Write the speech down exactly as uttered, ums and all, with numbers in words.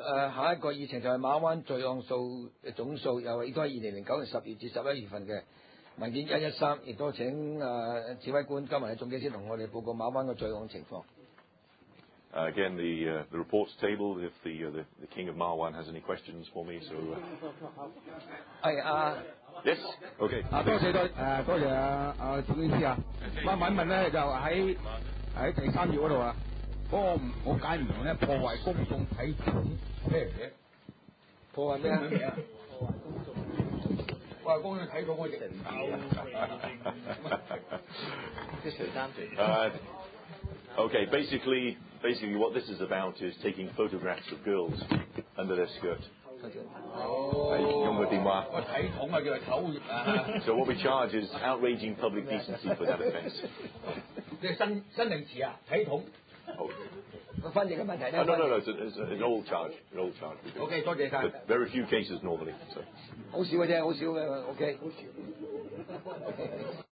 誒下一個議程就係馬灣罪案數總數，又亦都係二零零九年十月至十一月份嘅文件一一三，亦都請誒指揮官加埋總警司同我哋報告馬灣嘅罪案情況。 Uh, again, the, uh, the report's tabled. If the, uh, the the King of Marwan has any questions for me, so. Uh... 係啊。 Yes. OK。 啊，多謝多誒多謝啊啊總警司啊。我問一問咧，就喺喺第三頁嗰度啊，嗰、那個我解唔明咧，破壞公眾體統咩嚟嘅？ 破壞咩啊？ 破壞公眾體統我亦唔 uh, Okay, basically, basically what this is about is taking photographs of girls under their skirt. So what we charge is outraging public decency for that offence. 即係新新名詞啊，體統。 翻譯嘅問題咧。 Oh, no, no, no, it's, it's an old charge, an old charge. OK， 多謝晒。 But very few cases normally. So. 好少嘅啫，好少嘅。OK。